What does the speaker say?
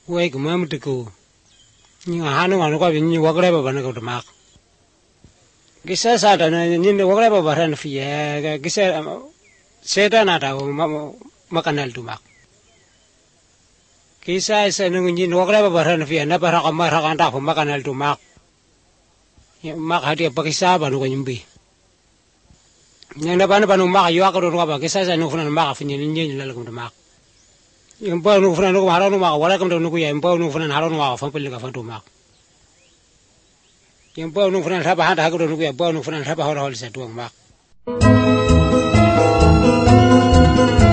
wake mum to go. You hanu and go in you whatever when I go to mark. Gisa Satan and in the whatever ran fear, Gisa Satan at our Macanel to mark. Gisa is in whatever ran fear, never a maraganda for Macanel to mark. Mark had a Pakistan when you be. Never mark you are going to rob. Gisa and no friend mark in Indian to mark. You burn no friend, I don't know what I come to Nukia and burn no friend, I don't know from Pelica to mark. You burn no friend, have a hand, I go to Nukia, burn no friend, have a horse at 2 mark.